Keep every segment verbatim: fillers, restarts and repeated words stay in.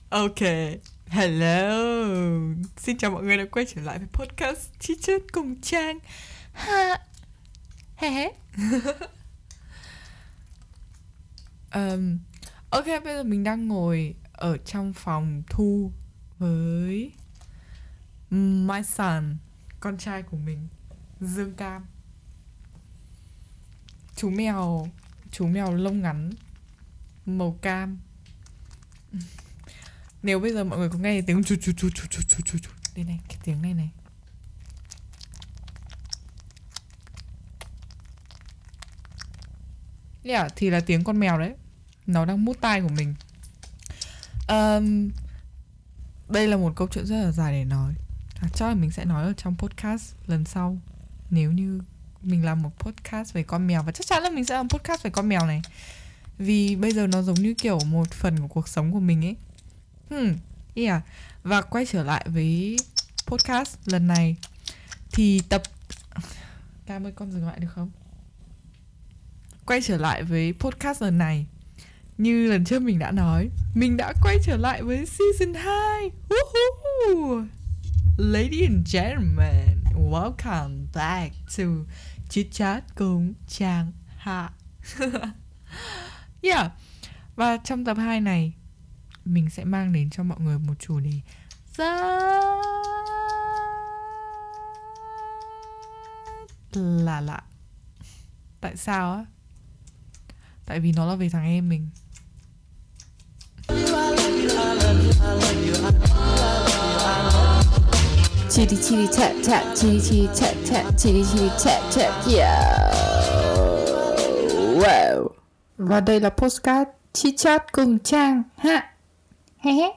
Ok, hello. Xin chào mọi người đã quay trở lại với podcast Chi Chít cùng Trang. Ha. He he. um, Ok, bây giờ mình đang ngồi ở trong phòng thu với my son, con trai của mình, Dương Cam. Chú mèo, chú mèo lông ngắn màu cam. Nếu bây giờ mọi người có nghe tiếng chú chú chú chú chú chú chú chú đây này, cái tiếng này này, yeah, thì là tiếng con mèo đấy, nó đang mút tai của mình. um, Đây là một câu chuyện rất là dài để nói, chắc là mình sẽ nói ở trong podcast lần sau. Nếu như mình làm một podcast về con mèo, và chắc chắn là mình sẽ làm podcast về con mèo này, vì bây giờ nó giống như kiểu một phần của cuộc sống của mình ấy. Hmm, yeah. Và quay trở lại với podcast lần này thì tập Cam ơi, con dừng lại được không? Quay trở lại với podcast lần này, như lần trước mình đã nói, mình đã quay trở lại với season hai. Woohoo! Ladies and gentlemen, welcome back to Chit Chat cùng Trang Hạ. Yeah. Và trong tập hai này, mình sẽ mang đến cho mọi người một chủ đề rất là lạ. Tại sao á? Tại vì nó là về thằng em mình. Chitty chitty tap tap, chitty chitty tap tap, chitty chitty tap tap, yeah. Wow. Và đây là podcast Chit Chat cùng Trang ha. He he.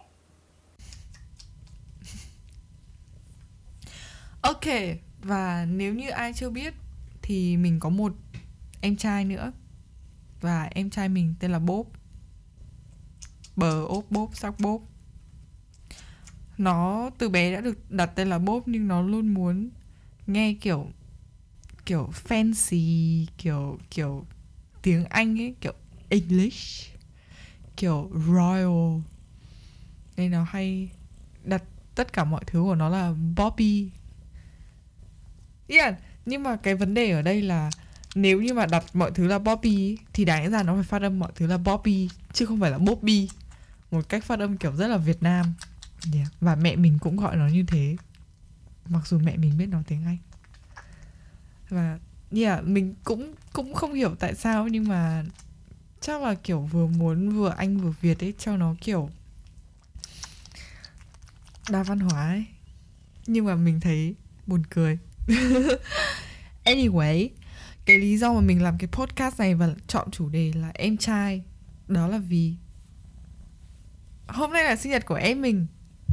Ok, và nếu như ai chưa biết thì mình có một em trai nữa. Và em trai mình tên là Bốp. Bờ ốp bốp sắc bốp. Nó từ bé đã được đặt tên là Bốp, nhưng nó luôn muốn nghe kiểu kiểu fancy, kiểu kiểu tiếng Anh ấy, kiểu English, kiểu royal, nên nó hay đặt tất cả mọi thứ của nó là Bobby. Yeah, nhưng mà cái vấn đề ở đây là nếu như mà đặt mọi thứ là Bobby thì đáng ra nó phải phát âm mọi thứ là Bobby, chứ không phải là Bobby, một cách phát âm kiểu rất là Việt Nam. Yeah. Và mẹ mình cũng gọi nó như thế, mặc dù mẹ mình biết nói tiếng Anh. Và yeah, mình cũng cũng không hiểu tại sao, nhưng mà chắc là kiểu vừa muốn vừa Anh vừa Việt ấy, cho nó kiểu đa văn hóa ấy. Nhưng mà mình thấy buồn cười. Anyway, cái lý do mà mình làm cái podcast này và chọn chủ đề là em trai, đó là vì hôm nay là sinh nhật của em mình.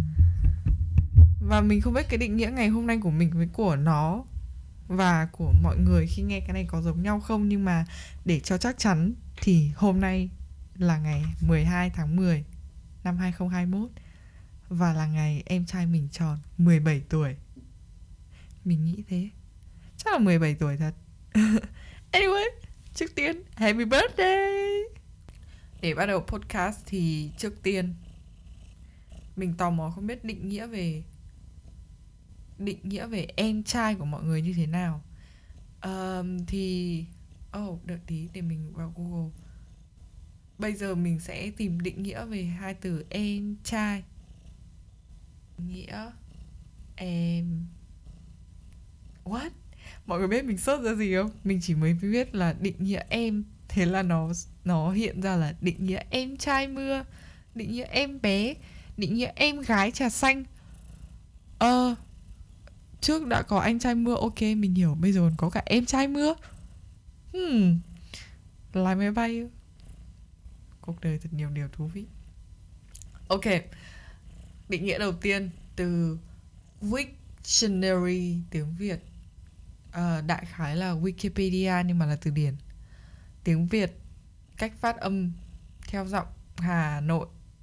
Và mình không biết cái định nghĩa ngày hôm nay của mình với của nó và của mọi người khi nghe cái này có giống nhau không. Nhưng mà để cho chắc chắn thì hôm nay là ngày mười hai tháng mười năm hai không hai mốt, và là ngày em trai mình tròn mười bảy tuổi. Mình nghĩ thế, chắc là mười bảy tuổi thật. Anyway, trước tiên happy birthday. Để bắt đầu podcast thì trước tiên mình tò mò không biết định nghĩa về định nghĩa về em trai của mọi người như thế nào. um, Thì Oh, đợi tí để mình vào Google. Bây giờ mình sẽ tìm định nghĩa về hai từ em trai. Nghĩa em What? Mọi người biết mình search ra gì không? Mình chỉ mới biết là định nghĩa em, thế là nó nó hiện ra là định nghĩa em trai mưa, định nghĩa em bé, định nghĩa em gái trà xanh. Ờ Trước đã có anh trai mưa, ok mình hiểu, bây giờ còn có cả em trai mưa. Hmm Lái máy bay. Cuộc đời thật nhiều điều thú vị. Ok, định nghĩa đầu tiên từ Wiktionary tiếng Việt, à, đại khái là Wikipedia nhưng mà là từ điển tiếng Việt, cách phát âm theo giọng Hà Nội.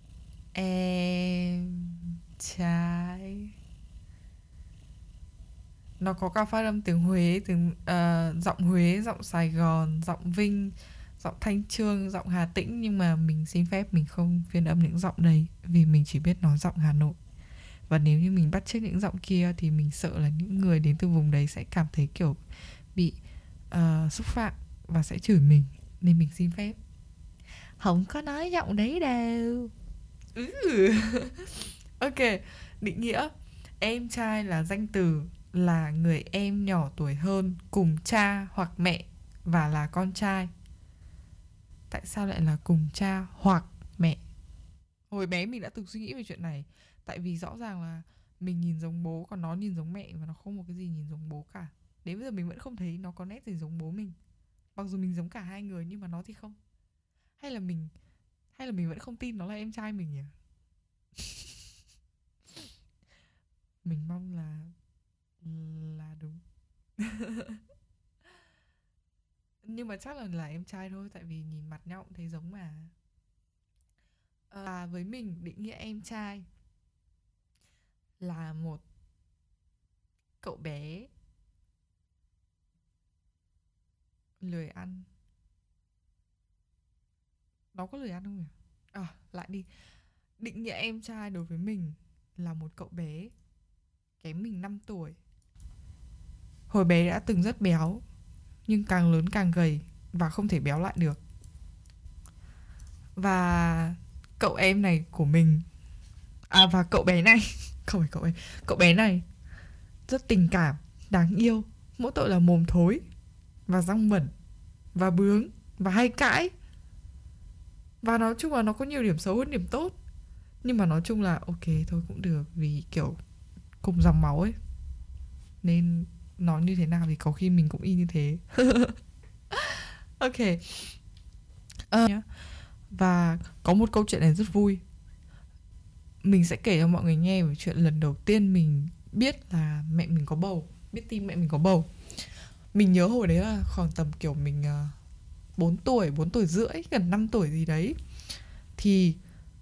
Em trai. Nó có cả phát âm tiếng Huế, tiếng uh, giọng Huế, giọng Sài Gòn, giọng Vinh, giọng Thanh Chương, giọng Hà Tĩnh, nhưng mà mình xin phép mình không phiên âm những giọng đấy, vì mình chỉ biết nói giọng Hà Nội. Và nếu như mình bắt chước những giọng kia thì mình sợ là những người đến từ vùng đấy sẽ cảm thấy kiểu bị uh, xúc phạm và sẽ chửi mình. Nên mình xin phép không có nói giọng đấy đâu. ừ. Ok, định nghĩa em trai là danh từ là người em nhỏ tuổi hơn, cùng cha hoặc mẹ và là con trai. Tại sao lại là cùng cha hoặc mẹ? Hồi bé mình đã từng suy nghĩ về chuyện này. Tại vì rõ ràng là mình nhìn giống bố, còn nó nhìn giống mẹ, và nó không một cái gì nhìn giống bố cả. Đến bây giờ mình vẫn không thấy nó có nét gì giống bố mình. Mặc dù mình giống cả hai người nhưng mà nó thì không. Hay là mình Hay là mình vẫn không tin nó là em trai mình nhỉ? Mình mong là Là đúng. Nhưng mà chắc là là em trai thôi. Tại vì nhìn mặt nhau cũng thấy giống mà. À, với mình định nghĩa em trai là một cậu bé lười ăn. Nó có lười ăn không nhỉ? À, lại đi. Định nghĩa em trai đối với mình là một cậu bé kém mình năm tuổi. Hồi bé đã từng rất béo, nhưng càng lớn càng gầy và không thể béo lại được. Và cậu em này của mình, à và cậu bé này không phải cậu em, cậu bé này rất tình cảm, đáng yêu, mỗi tội là mồm thối và răng bẩn và bướng và hay cãi. Và nói chung là nó có nhiều điểm xấu hơn điểm tốt. Nhưng mà nói chung là ok thôi cũng được, vì kiểu cùng dòng máu ấy, nên nó như thế nào thì có khi mình cũng y như thế. Ok. uh, Và có một câu chuyện này rất vui. Mình sẽ kể cho mọi người nghe về chuyện lần đầu tiên mình biết là mẹ mình có bầu, biết tin mẹ mình có bầu. Mình nhớ hồi đấy là khoảng tầm kiểu mình uh, bốn tuổi, bốn tuổi rưỡi, gần năm tuổi gì đấy. Thì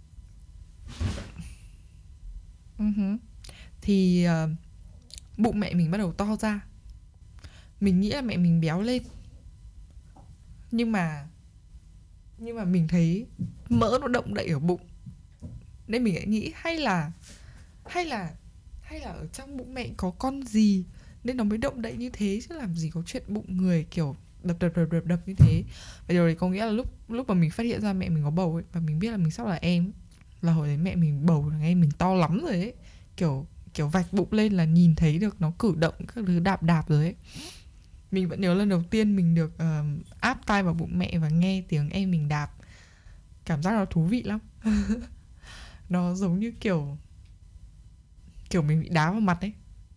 uh-huh. Thì uh, bụng mẹ mình bắt đầu to ra. Mình nghĩ là mẹ mình béo lên. Nhưng mà Nhưng mà mình thấy mỡ nó động đậy ở bụng. Nên mình lại nghĩ hay là Hay là Hay là ở trong bụng mẹ có con gì nên nó mới động đậy như thế, chứ làm gì có chuyện bụng người kiểu đập đập đập đập đập như thế. Và điều đấy có nghĩa là lúc lúc mà mình phát hiện ra mẹ mình có bầu ấy, và mình biết là mình sắp là em, là hồi đấy mẹ mình bầu là em mình to lắm rồi ấy. Kiểu kiểu vạch bụng lên là nhìn thấy được nó cử động các thứ đạp đạp rồi ấy. Mình vẫn nhớ lần đầu tiên mình được uh, áp tai vào bụng mẹ và nghe tiếng em mình đạp. Cảm giác nó thú vị lắm. Nó giống như kiểu Kiểu mình bị đá vào mặt ấy.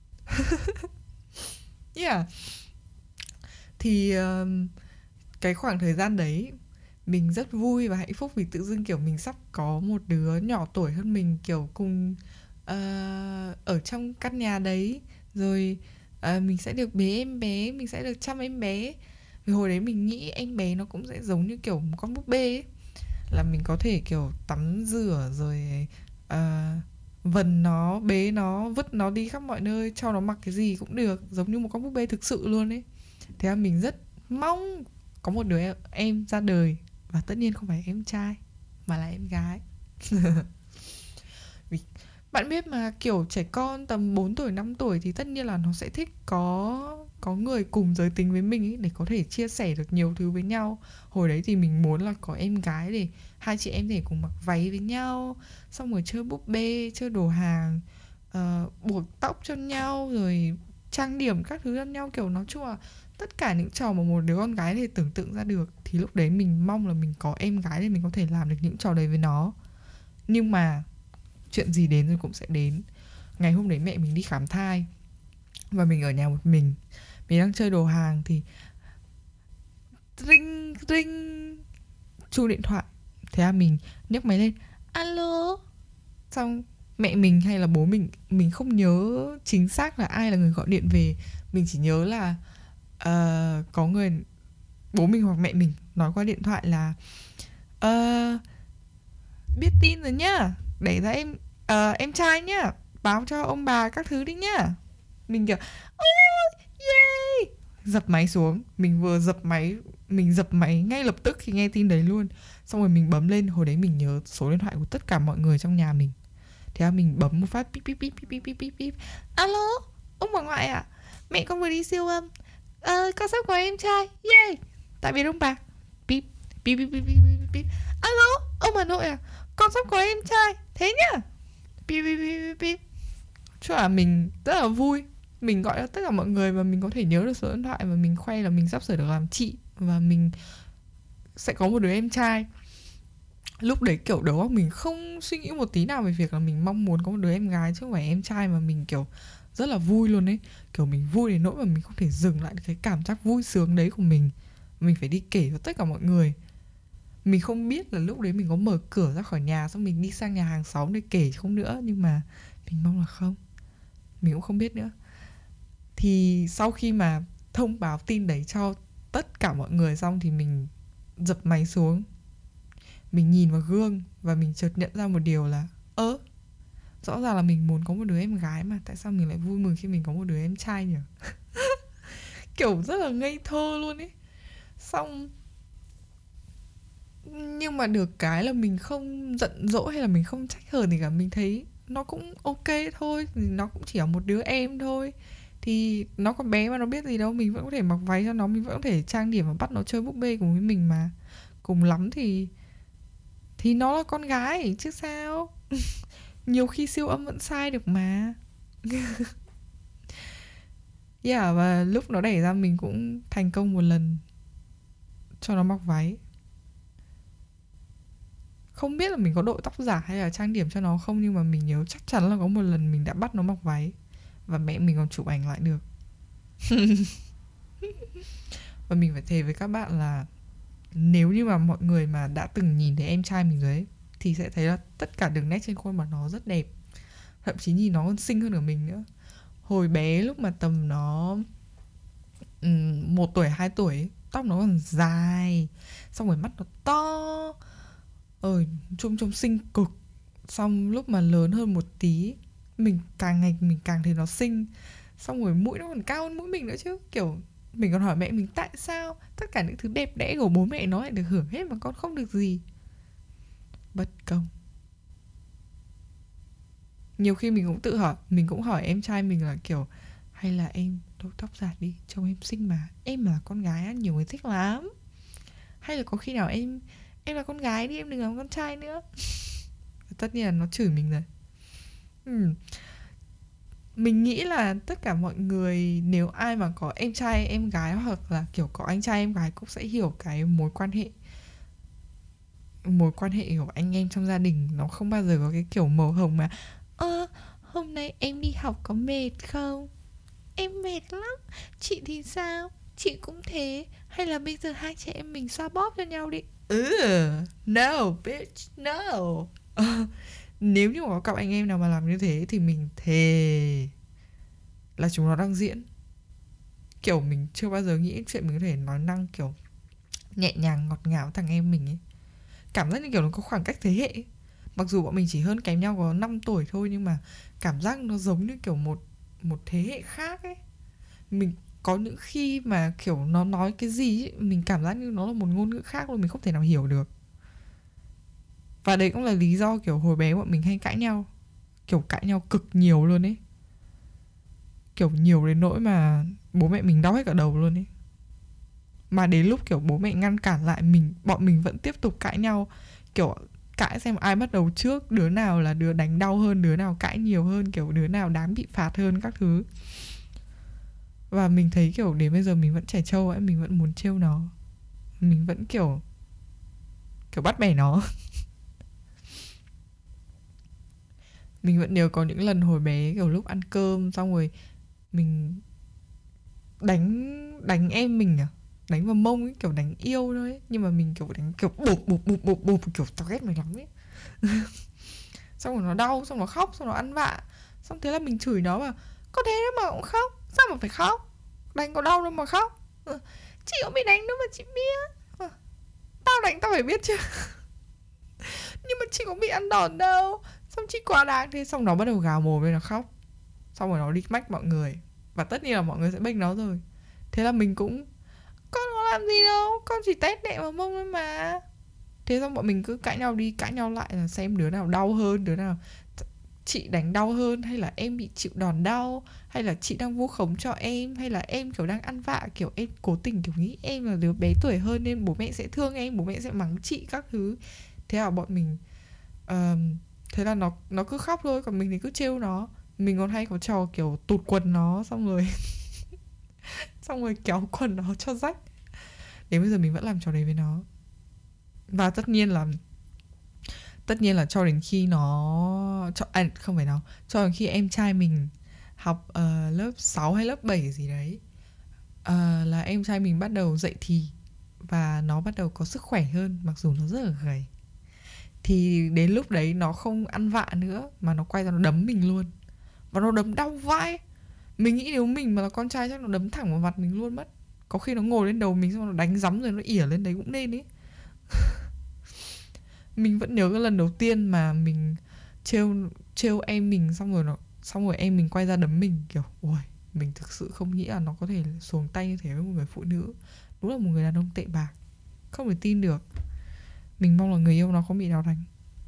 Yeah. Thì uh, cái khoảng thời gian đấy mình rất vui và hạnh phúc, vì tự dưng kiểu mình sắp có một đứa nhỏ tuổi hơn mình, kiểu cùng uh, ở trong căn nhà đấy. Rồi uh, mình sẽ được bế em bé, mình sẽ được chăm em bé. Vì hồi đấy mình nghĩ em bé nó cũng sẽ giống như kiểu một con búp bê ấy, là mình có thể kiểu tắm rửa rồi uh, vần nó, bế nó, vứt nó đi khắp mọi nơi, cho nó mặc cái gì cũng được, giống như một con búp bê thực sự luôn ấy. Thế là mình rất mong có một đứa em ra đời. Và tất nhiên không phải em trai mà là em gái. Vì bạn biết mà, kiểu trẻ con tầm bốn tuổi, năm tuổi thì tất nhiên là nó sẽ thích có có người cùng giới tính với mình ấy, để có thể chia sẻ được nhiều thứ với nhau. Hồi đấy thì mình muốn là có em gái để hai chị em thể cùng mặc váy với nhau, xong rồi chơi búp bê, chơi đồ hàng, uh, buộc tóc cho nhau, rồi trang điểm các thứ cho nhau. Kiểu nói chung là tất cả những trò mà một đứa con gái thể tưởng tượng ra được. Thì lúc đấy mình mong là mình có em gái để mình có thể làm được những trò đấy với nó. Nhưng mà chuyện gì đến rồi cũng sẽ đến. Ngày hôm đấy mẹ mình đi khám thai và mình ở nhà một mình. Mình đang chơi đồ hàng thì ring ring chuông điện thoại. Thế là mình nhấc máy lên, alo. Xong mẹ mình hay là bố mình, mình không nhớ chính xác là ai là người gọi điện về. Mình chỉ nhớ là uh, có người, bố mình hoặc mẹ mình nói qua điện thoại là uh, biết tin rồi nhá, đẻ ra em uh, em trai nhá, báo cho ông bà các thứ đi nhá. Mình kiểu oh, yay, dập máy xuống. Mình vừa dập máy Mình dập máy ngay lập tức khi nghe tin đấy luôn. Xong rồi mình bấm lên. Hồi đấy mình nhớ số điện thoại của tất cả mọi người trong nhà mình. Thế là mình bấm một phát, píp píp píp píp píp píp píp. Alo, ông bà ngoại ạ, à? Mẹ con vừa đi siêu âm, ờ, con sắp có em trai, yeah. Tại vì ông bà. Píp píp píp píp píp píp. Alo, ông bà nội à, con sắp có em trai, thế nhá. Píp píp píp píp. Chứ là mình rất là vui. Mình gọi cho tất cả mọi người và mình có thể nhớ được số điện thoại. Và mình khoe là mình sắp sửa được làm chị. Và mình sẽ có một đứa em trai. Lúc đấy kiểu đầu óc mình không suy nghĩ một tí nào về việc là mình mong muốn có một đứa em gái chứ không phải em trai. Mà mình kiểu rất là vui luôn ấy. Kiểu mình vui đến nỗi mà mình không thể dừng lại được cái cảm giác vui sướng đấy của mình. Mình phải đi kể cho tất cả mọi người. Mình không biết là lúc đấy mình có mở cửa ra khỏi nhà xong mình đi sang nhà hàng xóm để kể không nữa. Nhưng mà mình mong là không. Mình cũng không biết nữa. Thì sau khi mà thông báo tin đấy cho tất cả mọi người xong thì mình dập máy xuống. Mình nhìn vào gương và mình chợt nhận ra một điều là ơ, rõ ràng là mình muốn có một đứa em gái mà tại sao mình lại vui mừng khi mình có một đứa em trai nhỉ? Kiểu rất là ngây thơ luôn ấy. Xong nhưng mà được cái là mình không giận dỗi hay là mình không trách hờn gì cả. Mình thấy nó cũng ok thôi. Nó cũng chỉ là một đứa em thôi. Thì nó còn bé mà nó biết gì đâu. Mình vẫn có thể mặc váy cho nó. Mình vẫn có thể trang điểm và bắt nó chơi búp bê cùng với mình mà. Cùng lắm thì Thì nó là con gái chứ sao. Nhiều khi siêu âm vẫn sai được mà. Yeah, và lúc nó đẻ ra mình cũng thành công một lần cho nó mặc váy. Không biết là mình có đội tóc giả hay là trang điểm cho nó không. Nhưng mà mình nhớ chắc chắn là có một lần mình đã bắt nó mặc váy. Và mẹ mình còn chụp ảnh lại được. Và mình phải thề với các bạn là nếu như mà mọi người mà đã từng nhìn thấy em trai mình rồi ấy, thì sẽ thấy là tất cả đường nét trên khuôn mặt nó rất đẹp. Thậm chí nhìn nó còn xinh hơn ở mình nữa. Hồi bé lúc mà tầm nó um, một tuổi, hai tuổi ấy, tóc nó còn dài. Xong rồi mắt nó to. Ờ, trông trông xinh cực. Xong lúc mà lớn hơn một tí, mình càng ngày mình càng thấy nó xinh. Xong rồi mũi nó còn cao hơn mũi mình nữa chứ. Kiểu mình còn hỏi mẹ mình tại sao tất cả những thứ đẹp đẽ của bố mẹ nó lại được hưởng hết mà con không được gì. Bất công. Nhiều khi mình cũng tự hỏi, mình cũng hỏi em trai mình là kiểu hay là em đội tóc giả đi, trông em xinh mà. Em mà là con gái á, nhiều người thích lắm. Hay là có khi nào em em là con gái đi, em đừng làm con trai nữa. Tất nhiên là nó chửi mình rồi. ừ. Mình nghĩ là tất cả mọi người, nếu ai mà có em trai em gái hoặc là kiểu có anh trai em gái cũng sẽ hiểu cái mối quan hệ mối quan hệ của anh em trong gia đình. Nó không bao giờ có cái kiểu màu hồng mà ơ, hôm nay em đi học có mệt không? Em mệt lắm. Chị thì sao? Chị cũng thế. Hay là bây giờ hai chị em mình xoa bóp cho nhau đi. Ừ, no bitch, no. Nếu như mà có cặp anh em nào mà làm như thế thì mình thề là chúng nó đang diễn. Kiểu mình chưa bao giờ nghĩ chuyện mình có thể nói năng kiểu nhẹ nhàng ngọt ngào với thằng em mình ấy. Cảm giác như kiểu nó có khoảng cách thế hệ ấy. Mặc dù bọn mình chỉ hơn kém nhau có năm tuổi thôi, nhưng mà cảm giác nó giống như kiểu một một thế hệ khác ấy. Mình có những khi mà kiểu nó nói cái gì ấy, mình cảm giác như nó là một ngôn ngữ khác luôn, mình không thể nào hiểu được. Và đấy cũng là lý do kiểu hồi bé bọn mình hay cãi nhau. Kiểu cãi nhau cực nhiều luôn ấy. Kiểu nhiều đến nỗi mà bố mẹ mình đau hết cả đầu luôn ấy. Mà đến lúc kiểu bố mẹ ngăn cản lại mình, bọn mình vẫn tiếp tục cãi nhau. Kiểu cãi xem ai bắt đầu trước, đứa nào là đứa đánh đau hơn, đứa nào cãi nhiều hơn, kiểu đứa nào đáng bị phạt hơn các thứ. Và mình thấy kiểu đến bây giờ mình vẫn trẻ trâu ấy, mình vẫn muốn trêu nó. Mình vẫn kiểu Kiểu bắt bẻ nó. Mình vẫn nhớ có những lần hồi bé kiểu lúc ăn cơm xong rồi mình đánh đánh em mình à, đánh vào mông ấy, kiểu đánh yêu thôi ấy. Nhưng mà mình kiểu đánh kiểu bụp bụp bụp bụp bụp, kiểu tao ghét mày lắm ấy. Xong rồi nó đau, xong nó khóc, xong nó ăn vạ. Xong thế là mình chửi nó mà có thế đó mà cũng khóc, sao mà phải khóc, đánh có đau đâu mà khóc. Chị cũng bị đánh đâu mà chị biết. Tao đánh tao phải biết chứ. Nhưng mà chị cũng bị ăn đòn đâu, xong chị quá đáng thế. Xong nó bắt đầu gào mồm lên nó khóc. Xong rồi nó đi mách mọi người. Và tất nhiên là mọi người sẽ bênh nó rồi. Thế là mình cũng con nó làm gì đâu, con chỉ tét nhẹ vào mông thôi mà. Thế xong bọn mình cứ cãi nhau đi cãi nhau lại là xem đứa nào đau hơn, đứa nào chị đánh đau hơn, hay là em bị chịu đòn đau, hay là chị đang vu khống cho em, hay là em kiểu đang ăn vạ, kiểu em cố tình kiểu nghĩ em là đứa bé tuổi hơn nên bố mẹ sẽ thương em, bố mẹ sẽ mắng chị các thứ. Thế là bọn mình uh, thế là nó nó cứ khóc thôi, còn mình thì cứ trêu nó. Mình còn hay có trò kiểu tụt quần nó xong rồi xong rồi kéo quần nó cho rách. Đến bây giờ mình vẫn làm trò đấy với nó. Và tất nhiên là Tất nhiên là cho đến khi nó cho, à, không phải nó cho đến khi em trai mình học uh, lớp sáu hay lớp bảy gì đấy, uh, là em trai mình bắt đầu dậy thì. Và nó bắt đầu có sức khỏe hơn, mặc dù nó rất là gầy. Thì đến lúc đấy nó không ăn vạ nữa, mà nó quay ra nó đấm mình luôn. Và nó đấm đau vãi. Mình nghĩ nếu mình mà là con trai chắc nó đấm thẳng vào mặt mình luôn mất. Có khi nó ngồi lên đầu mình xong nó đánh giấm rồi nó ỉa lên đấy cũng nên ý. Mình vẫn nhớ cái lần đầu tiên mà mình trêu trêu em mình, xong rồi nó xong rồi em mình quay ra đấm mình, kiểu ôi, mình thực sự không nghĩ là nó có thể xuống tay như thế với một người phụ nữ. Đúng là một người đàn ông tệ bạc, không thể tin được. Mình mong là người yêu nó không bị đau đánh.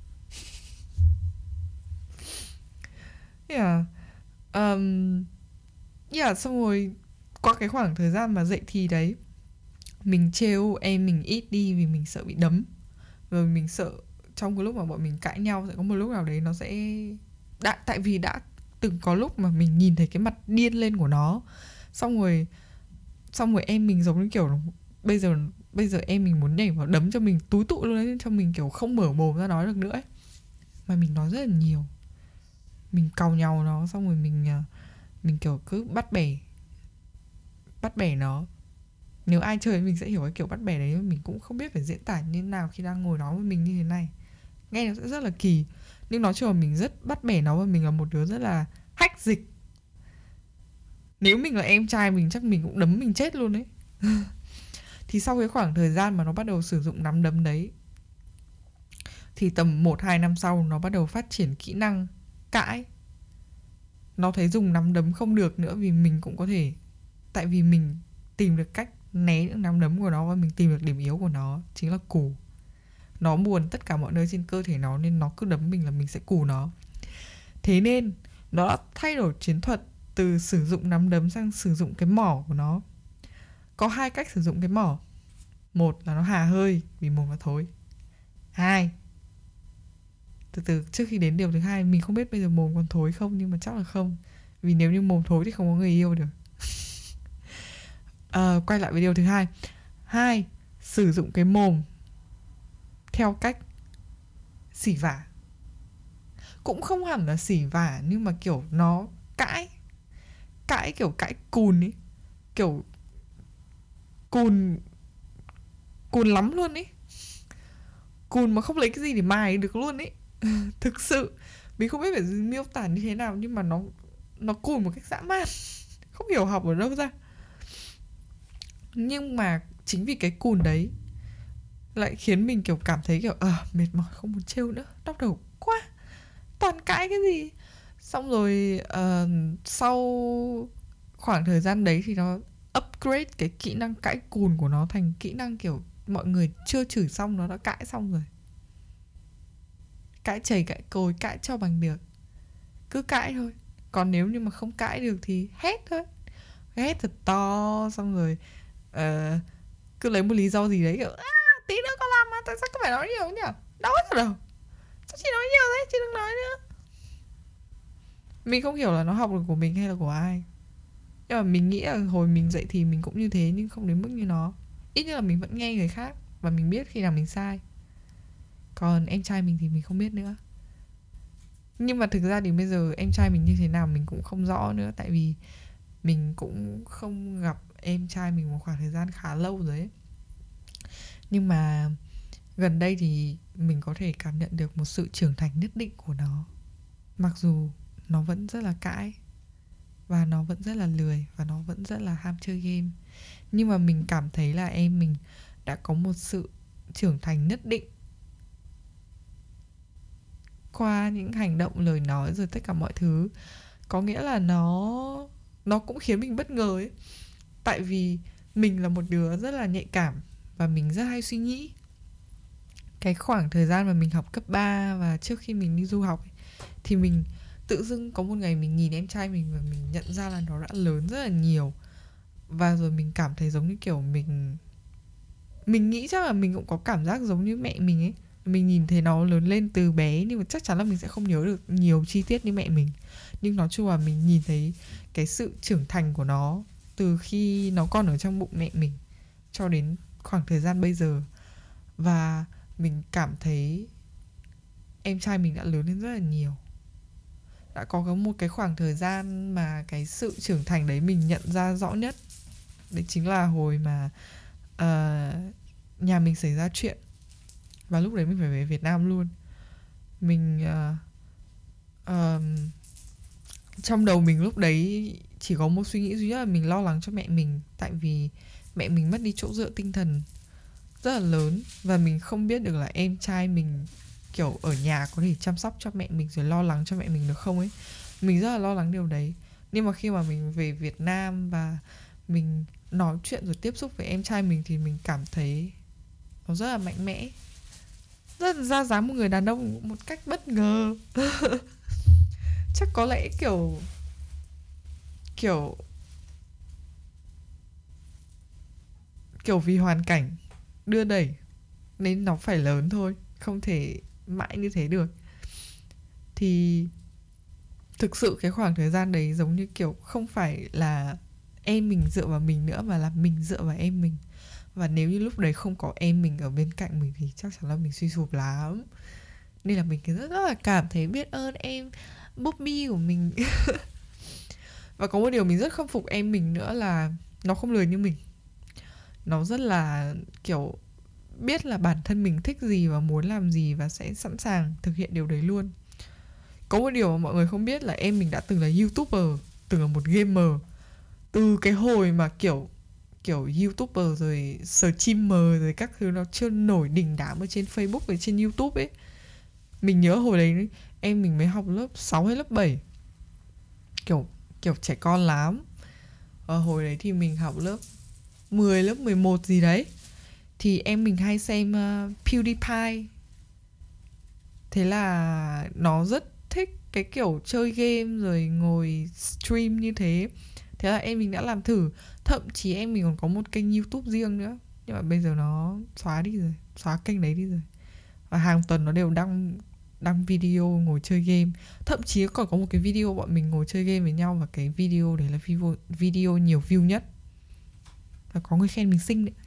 Yeah. Um, yeah, xong rồi qua cái khoảng thời gian mà dậy thì đấy, mình trêu em mình ít đi vì mình sợ bị đấm. Rồi mình sợ trong cái lúc mà bọn mình cãi nhau sẽ có một lúc nào đấy nó sẽ đã, tại vì đã từng có lúc mà mình nhìn thấy cái mặt điên lên của nó. Xong rồi Xong rồi em mình giống như kiểu Bây giờ bây giờ em mình muốn nhảy vào đấm cho mình túi tụ luôn ấy, cho mình kiểu không mở mồm ra nói được nữa ấy. Mà mình nói rất là nhiều. Mình càu nhau nó, xong rồi mình Mình kiểu cứ bắt bẻ Bắt bẻ nó. Nếu ai chơi với mình sẽ hiểu cái kiểu bắt bẻ đấy. Mình cũng không biết phải diễn tả như thế nào khi đang ngồi nói với mình như thế này. Nghe nó sẽ rất là kỳ. Nhưng nói chung là mình rất bắt bẻ nó. Và mình là một đứa rất là hách dịch. Nếu mình là em trai mình chắc mình cũng đấm mình chết luôn đấy. Thì sau cái khoảng thời gian mà nó bắt đầu sử dụng nắm đấm đấy, thì tầm một hai năm sau nó bắt đầu phát triển kỹ năng cãi. Nó thấy dùng nắm đấm không được nữa, vì mình cũng có thể. Tại vì mình tìm được cách né những nắm đấm của nó, và mình tìm được điểm yếu của nó, chính là cù. Nó buồn tất cả mọi nơi trên cơ thể nó, nên nó cứ đấm mình là mình sẽ cù nó. Thế nên nó đã thay đổi chiến thuật từ sử dụng nắm đấm sang sử dụng cái mỏ của nó. Có hai cách sử dụng cái mỏ. Một là nó hà hơi vì mồm nó thối. Hai, từ từ, trước khi đến điều thứ hai, mình không biết bây giờ mồm còn thối không, nhưng mà chắc là không. Vì nếu như mồm thối thì không có người yêu được. à, Quay lại với điều thứ hai. Hai, sử dụng cái mồm theo cách xỉ vả. Cũng không hẳn là xỉ vả, nhưng mà kiểu nó cãi. Cãi kiểu cãi cùn ý. Kiểu cùn Cùn lắm luôn ý. Cùn mà không lấy cái gì để mài được luôn ý. Thực sự mình không biết phải miêu tả như thế nào, nhưng mà nó Nó cùn một cách dã man. Không hiểu học ở đâu ra. Nhưng mà chính vì cái cùn đấy lại khiến mình kiểu cảm thấy kiểu à, mệt mỏi, không muốn trêu nữa, đau đầu quá, toàn cãi cái gì. Xong rồi uh, sau khoảng thời gian đấy thì nó upgrade cái kỹ năng cãi cùn của nó thành kỹ năng kiểu mọi người chưa chửi xong nó đã cãi xong rồi. Cãi chầy cãi cồi, cãi cho bằng được. Cứ cãi thôi. Còn nếu như mà không cãi được thì hét thôi. Hét thật to. Xong rồi uh, cứ lấy một lý do gì đấy kiểu à, tí nữa con làm mà, tại sao cứ phải nói nhiều nhỉ? Đâu hết rồi đâu. Sao chị nói nhiều thế, chị đừng nói nữa. Mình không hiểu là nó học được của mình hay là của ai. Nhưng mà mình nghĩ là hồi mình dậy thì mình cũng như thế, nhưng không đến mức như nó. Ít nhất là mình vẫn nghe người khác, và mình biết khi nào mình sai. Còn em trai mình thì mình không biết nữa. Nhưng mà thực ra thì bây giờ em trai mình như thế nào mình cũng không rõ nữa. Tại vì mình cũng không gặp em trai mình một khoảng thời gian khá lâu rồi ấy. Nhưng mà gần đây thì mình có thể cảm nhận được một sự trưởng thành nhất định của nó. Mặc dù nó vẫn rất là cãi, và nó vẫn rất là lười, và nó vẫn rất là ham chơi game. Nhưng mà mình cảm thấy là em mình đã có một sự trưởng thành nhất định qua những hành động, lời nói, rồi tất cả mọi thứ. Có nghĩa là nó Nó cũng khiến mình bất ngờ ấy. Tại vì mình là một đứa rất là nhạy cảm và mình rất hay suy nghĩ. Cái khoảng thời gian mà mình học cấp ba và trước khi mình đi du học ấy, thì mình tự dưng có một ngày mình nhìn em trai mình và mình nhận ra là nó đã lớn rất là nhiều. Và rồi mình cảm thấy giống như kiểu mình Mình nghĩ chắc là mình cũng có cảm giác giống như mẹ mình ấy. Mình nhìn thấy nó lớn lên từ bé, nhưng mà chắc chắn là mình sẽ không nhớ được nhiều chi tiết như mẹ mình. Nhưng nói chung là mình nhìn thấy cái sự trưởng thành của nó từ khi nó còn ở trong bụng mẹ mình cho đến khoảng thời gian bây giờ. Và mình cảm thấy em trai mình đã lớn lên rất là nhiều. Đã có một cái khoảng thời gian mà cái sự trưởng thành đấy mình nhận ra rõ nhất. Đấy chính là hồi mà uh, nhà mình xảy ra chuyện. Và lúc đấy mình phải về Việt Nam luôn. Mình uh, uh, trong đầu mình lúc đấy chỉ có một suy nghĩ duy nhất là mình lo lắng cho mẹ mình. Tại vì mẹ mình mất đi chỗ dựa tinh thần rất là lớn. Và mình không biết được là em trai mình kiểu ở nhà có thể chăm sóc cho mẹ mình rồi lo lắng cho mẹ mình được không ấy. Mình rất là lo lắng điều đấy. Nhưng mà khi mà mình về Việt Nam và mình nói chuyện rồi tiếp xúc với em trai mình thì mình cảm thấy nó rất là mạnh mẽ, rất là ra dáng một người đàn ông một cách bất ngờ. Chắc có lẽ kiểu Kiểu Kiểu vì hoàn cảnh đưa đẩy nên nó phải lớn thôi, không thể mãi như thế được. Thì thực sự cái khoảng thời gian đấy giống như kiểu không phải là em mình dựa vào mình nữa, mà là mình dựa vào em mình. Và nếu như lúc đấy không có em mình ở bên cạnh mình thì chắc chắn là mình suy sụp lắm. Nên là mình rất, rất là cảm thấy biết ơn em Bobby của mình. Và có một điều mình rất khâm phục em mình nữa là nó không lười như mình. Nó rất là kiểu biết là bản thân mình thích gì và muốn làm gì và sẽ sẵn sàng thực hiện điều đấy luôn. Có một điều mà mọi người không biết là em mình đã từng là YouTuber, từng là một gamer. Từ cái hồi mà kiểu Kiểu YouTuber rồi streamer rồi các thứ nó chưa nổi đỉnh đám ở trên Facebook và trên YouTube ấy. Mình nhớ hồi đấy em mình mới học lớp sáu hay lớp bảy. Kiểu Kiểu trẻ con lắm. Và hồi đấy thì mình học lớp mười, lớp mười một gì đấy. Thì em mình hay xem uh, PewDiePie. Thế là nó rất thích cái kiểu chơi game rồi ngồi stream như thế. Thế là em mình đã làm thử. Thậm chí em mình còn có một kênh YouTube riêng nữa. Nhưng mà bây giờ nó xóa đi rồi, xóa kênh đấy đi rồi. Và hàng tuần nó đều đăng Đăng video ngồi chơi game. Thậm chí còn có một cái video bọn mình ngồi chơi game với nhau. Và cái video đấy là video, video nhiều view nhất. Và có người khen mình xinh đấy.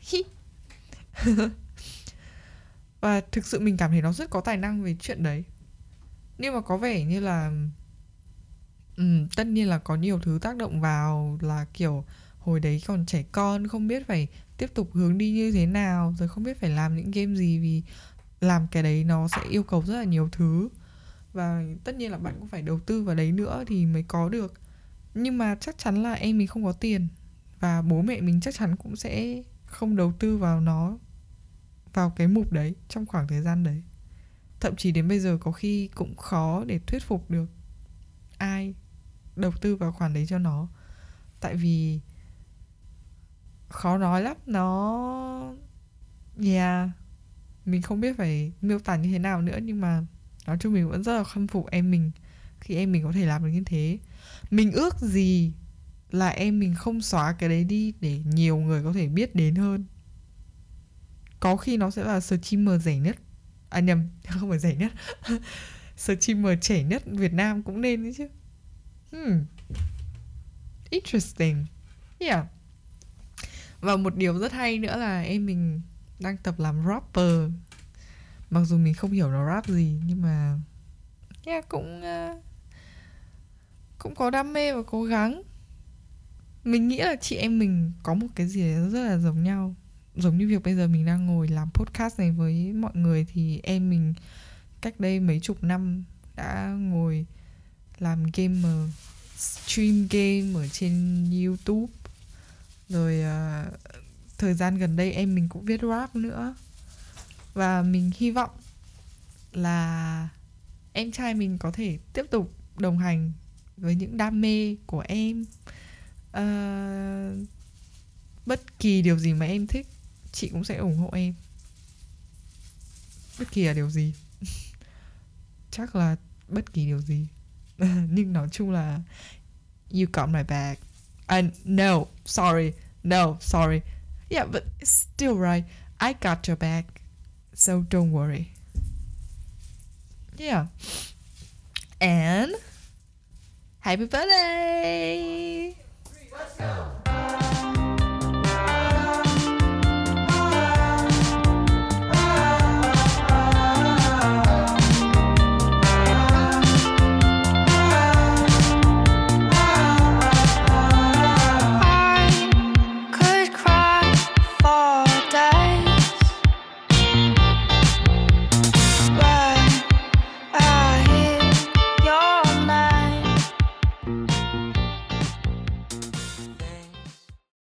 Và thực sự mình cảm thấy nó rất có tài năng về chuyện đấy. Nhưng mà có vẻ như là ừ, tất nhiên là có nhiều thứ tác động vào. Là kiểu hồi đấy còn trẻ con, không biết phải tiếp tục hướng đi như thế nào, rồi không biết phải làm những game gì. Vì làm cái đấy nó sẽ yêu cầu rất là nhiều thứ. Và tất nhiên là bạn cũng phải đầu tư vào đấy nữa thì mới có được. Nhưng mà chắc chắn là em mình không có tiền. Và bố mẹ mình chắc chắn cũng sẽ không đầu tư vào nó, vào cái mục đấy trong khoảng thời gian đấy. Thậm chí đến bây giờ có khi cũng khó để thuyết phục được ai đầu tư vào khoản đấy cho nó. Tại vì khó nói lắm. Nó Yeah, mình không biết phải miêu tả như thế nào nữa. Nhưng mà nói chung mình vẫn rất là khâm phục em mình khi em mình có thể làm được như thế. Mình ước gì là em mình không xóa cái đấy đi để nhiều người có thể biết đến hơn. Có khi nó sẽ là streamer rẻ nhất. À nhầm, không phải rẻ nhất. Streamer trẻ nhất Việt Nam cũng nên đấy chứ. Hmm. Interesting. Yeah. Và một điều rất hay nữa là em mình đang tập làm rapper. Mặc dù mình không hiểu nó rap gì, nhưng mà yeah, cũng uh, cũng có đam mê và cố gắng. Mình nghĩ là chị em mình có một cái gì đấy rất là giống nhau. Giống như việc bây giờ mình đang ngồi làm podcast này với mọi người, thì em mình cách đây mấy chục năm đã ngồi làm gamer, stream game ở trên YouTube. Rồi uh, thời gian gần đây em mình cũng viết rap nữa. Và mình hy vọng là em trai mình có thể tiếp tục đồng hành với những đam mê của em. uh, Bất kỳ điều gì mà em thích, chị cũng sẽ ủng hộ em. Bất kỳ là điều gì. Chắc là bất kỳ điều gì. Nhưng nói chung là you got my back. I, no, sorry. No, sorry. Yeah, but it's still right. I got your back. So don't worry. Yeah. And happy birthday! Let's go!